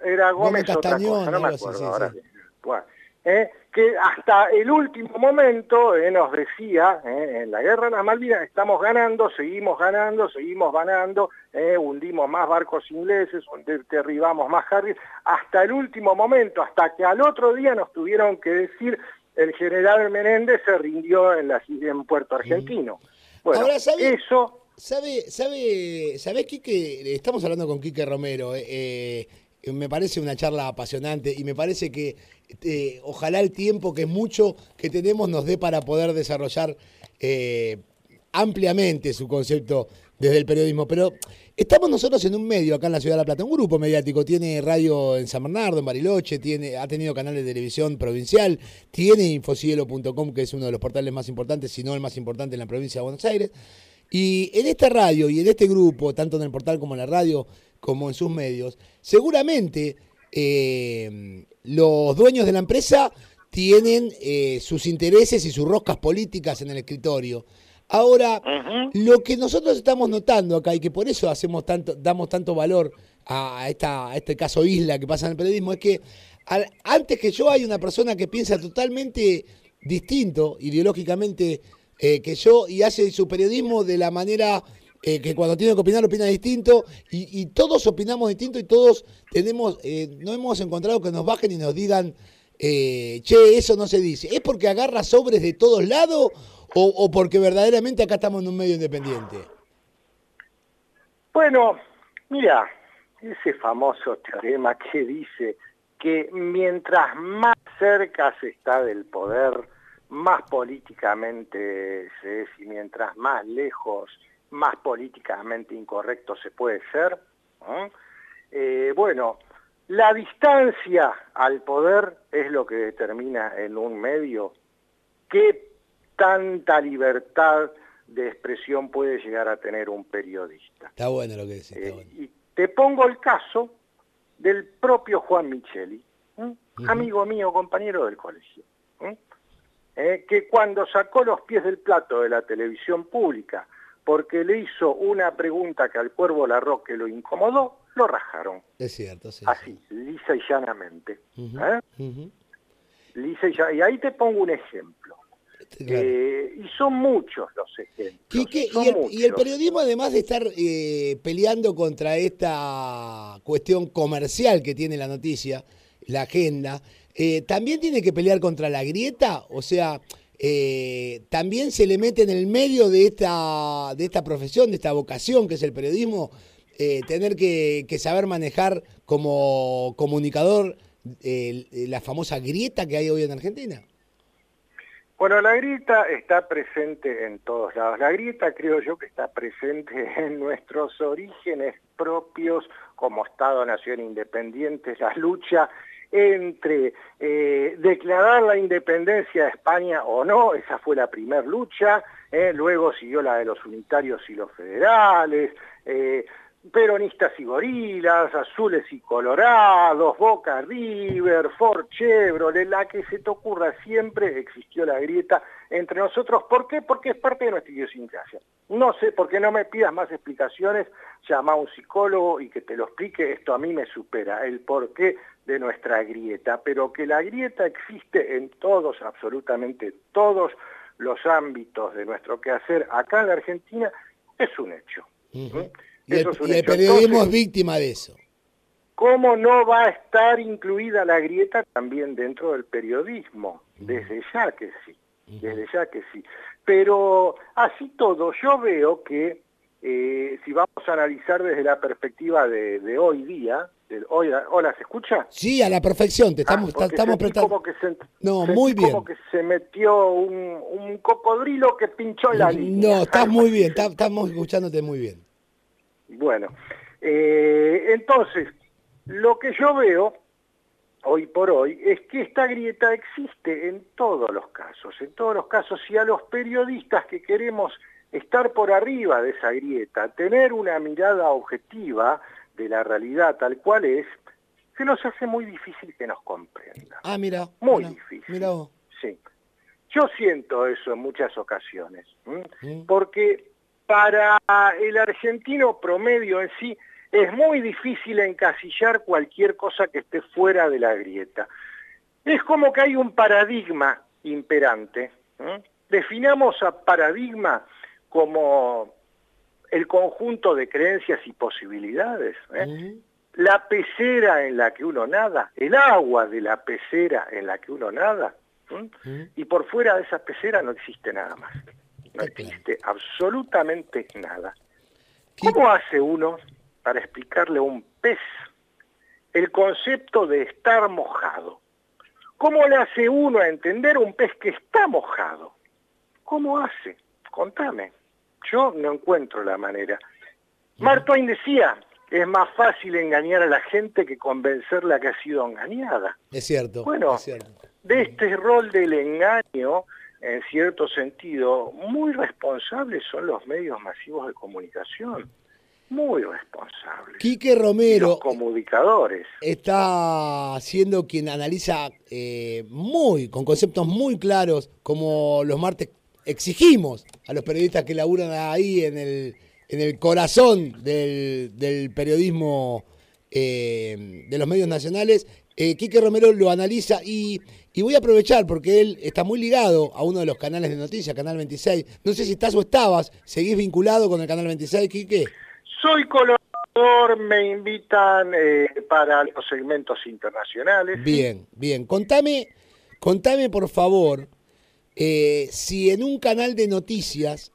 era Gómez otra Castañón, cosa, no me algo así, acuerdo sí, ahora. sí. Bueno, que hasta el último momento nos decía, en la guerra de las Malvinas estamos ganando, seguimos ganando, hundimos más barcos ingleses, derribamos más Harrier, hasta el último momento, hasta que al otro día nos tuvieron que decir el general Menéndez se rindió en Puerto Argentino. Bueno, Ahora, eso... ¿Sabés, Quique? Estamos hablando con Quique Romero. Me parece una charla apasionante y me parece que ojalá el tiempo, que es mucho que tenemos, nos dé para poder desarrollar ampliamente su concepto desde el periodismo. Pero estamos nosotros en un medio acá en la Ciudad de La Plata, un grupo mediático, tiene radio en San Bernardo, en Bariloche, ha tenido canal de televisión provincial, tiene infocielo.com, que es uno de los portales más importantes, si no el más importante en la provincia de Buenos Aires. Y en esta radio y en este grupo, tanto en el portal como en la radio, como en sus medios, seguramente los dueños de la empresa tienen sus intereses y sus roscas políticas en el escritorio. Ahora, lo que nosotros estamos notando acá, y que por eso damos tanto valor a este caso Isla que pasa en el periodismo, es que antes que yo hay una persona que piensa totalmente distinto, ideológicamente, que yo, y hace su periodismo de la manera que cuando tiene que opinar, opina distinto, y todos opinamos distinto y todos no hemos encontrado que nos bajen y nos digan, che, eso no se dice. ¿Es porque agarra sobres de todos lados o porque verdaderamente acá estamos en un medio independiente? Bueno, mira, ese famoso teorema que dice que mientras más cerca se está del poder, más políticamente se es, y mientras más lejos, más políticamente incorrecto se puede ser, ¿no? Bueno, la distancia al poder es lo que determina en un medio qué tanta libertad de expresión puede llegar a tener un periodista. Está bueno lo que decís, está bueno. Y te pongo el caso del propio Juan Micheli, amigo mío, compañero del colegio, que cuando sacó los pies del plato de la televisión pública porque le hizo una pregunta que al Cuervo Larroque lo incomodó, lo rajaron. Es cierto, sí. Así, sí. lisa y llanamente. Lisa y ahí te pongo un ejemplo. Claro. Y son muchos los ejemplos. Quique, y el periodismo, además de estar peleando contra esta cuestión comercial que tiene la noticia, la agenda, también tiene que pelear contra la grieta, o sea, también se le mete en el medio de esta profesión, de esta vocación que es el periodismo, tener que saber manejar como comunicador la famosa grieta que hay hoy en Argentina. Bueno, la grieta está presente en todos lados. La grieta creo yo que está presente en nuestros orígenes propios como Estado-Nación independiente, la lucha entre declarar la independencia de España o no, esa fue la primera lucha, luego siguió la de los unitarios y los federales, peronistas y gorilas, azules y colorados, Boca River, Ford Chevrolet, la que se te ocurra, siempre existió la grieta entre nosotros. ¿Por qué? Porque es parte de nuestra idiosincrasia. No sé, porque no me pidas más explicaciones, llama a un psicólogo y que te lo explique, esto a mí me supera, el porqué de nuestra grieta, pero que la grieta existe en todos, absolutamente todos los ámbitos de nuestro quehacer acá en la Argentina, es un hecho. Y el periodismo es víctima de eso. ¿Cómo no va a estar incluida la grieta también dentro del periodismo? Desde ya que sí, desde ya que sí. Pero así todo, yo veo que si vamos a analizar desde la perspectiva de hoy día, ¿hola, se escucha? Sí, a la perfección, estamos prestando. Muy bien. Como que se metió un cocodrilo que pinchó la línea. No, estás muy bien, estamos escuchándote muy bien. Bueno, entonces, lo que yo veo hoy por hoy es que esta grieta existe en todos los casos, y a los periodistas que queremos estar por arriba de esa grieta, tener una mirada objetiva de la realidad tal cual es, se nos hace muy difícil que nos comprendan. Ah, mira. Muy difícil. Mira vos. Sí. Yo siento eso en muchas ocasiones, porque para el argentino promedio en sí, es muy difícil encasillar cualquier cosa que esté fuera de la grieta. Es como que hay un paradigma imperante. Definamos a paradigma como el conjunto de creencias y posibilidades. La pecera en la que uno nada, el agua de la pecera en la que uno nada, y por fuera de esa pecera no existe nada más. No existe absolutamente nada. ¿Cómo hace uno para explicarle a un pez el concepto de estar mojado? ¿Cómo le hace uno a entender a un pez que está mojado? ¿Cómo hace? Contame. Yo no encuentro la manera. Mark Twain decía, es más fácil engañar a la gente que convencerla que ha sido engañada. Es cierto. Bueno, es cierto. De este rol del engaño, en cierto sentido, muy responsables son los medios masivos de comunicación. Muy responsables. Quique Romero, los comunicadores, está siendo quien analiza con conceptos muy claros, como los martes exigimos a los periodistas que laburan ahí en el corazón del periodismo de los medios nacionales. Quique Romero lo analiza y voy a aprovechar porque él está muy ligado a uno de los canales de noticias, Canal 26. No sé si estás o estabas, ¿seguís vinculado con el Canal 26, Quique? Soy colaborador, me invitan para los segmentos internacionales. Bien, bien. Contame por favor, si en un canal de noticias